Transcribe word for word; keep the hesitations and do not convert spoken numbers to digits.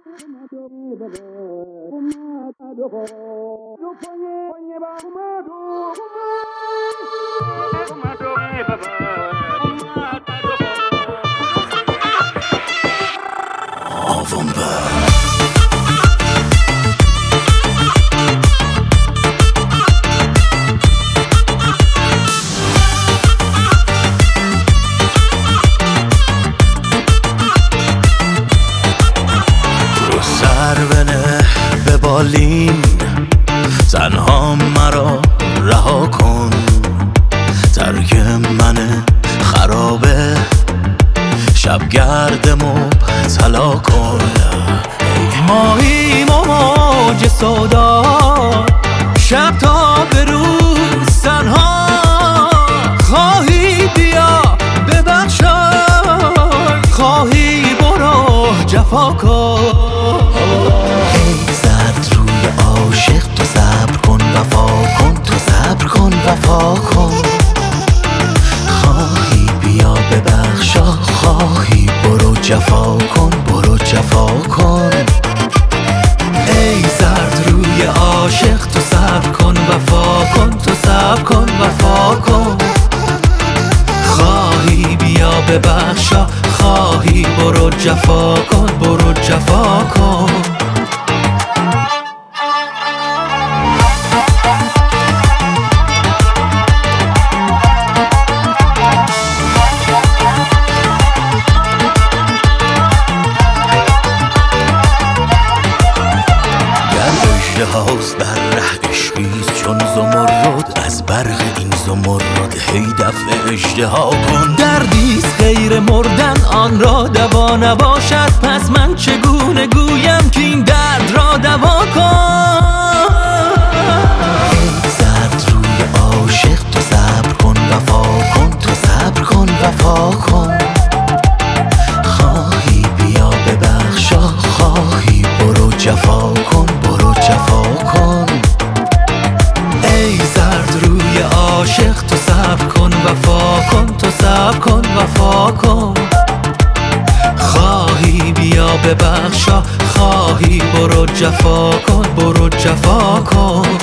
بالین تنها مرا رها کن، ترک من خرابه شبگرد مبتلا کن. ماهیم و موج سودا شب تا به روز تنها، خواهی بیا ببخشای، خواهی برو جفا کن. عاشق تو صبر کن وفا کن، تو صبر کن وفا کن. خواهی بیا ببخشا، خواهی برو جفا کن، برو جفا کن. ای زرد روی عاشق تو صبر کن وفا کن، تو صبر کن وفا کن. خواهی بیا ببخشا، خواهی برو جفا کن، برو جفا کن. هاست بر ره عشقیست چون زمرد، از برق این زمرد هی دفع اژدها کن. دردیست غیر مردن آن را دوا نباشد، پس من چگونه گویم که این درد را دوا کن. ای زرد روی عاشق تو صبر کن وفا کن، تو صبر کن وفا کن. خواهی بیا ببخشا، خواهی برو جفا کن، برو جفا کن. ای زرد روی عاشق تو صبر کن وفا کن، تو صبر کن وفا کن. خواهی بیا ببخشا، خواهی برو جفا کن، برو جفا کن.